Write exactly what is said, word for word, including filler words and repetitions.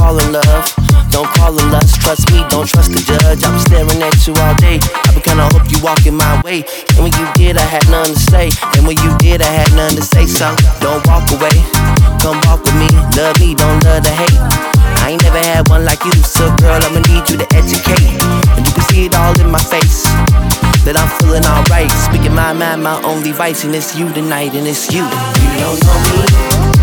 call it love, don't call it lust. Trust me, don't trust the judge. I've been staring at you all day. I've been kinda hope you walking my way. And when you did, I had nothing to say. And when you did, I had nothing to say. So don't walk away, come walk with me. Love me, don't love the hate. I ain't never had one like you, so girl, I'ma need you to educate. And you can see it all in my face, that I'm feeling alright. Speaking my mind, my only vice. And it's you tonight, and it's you. You don't know me,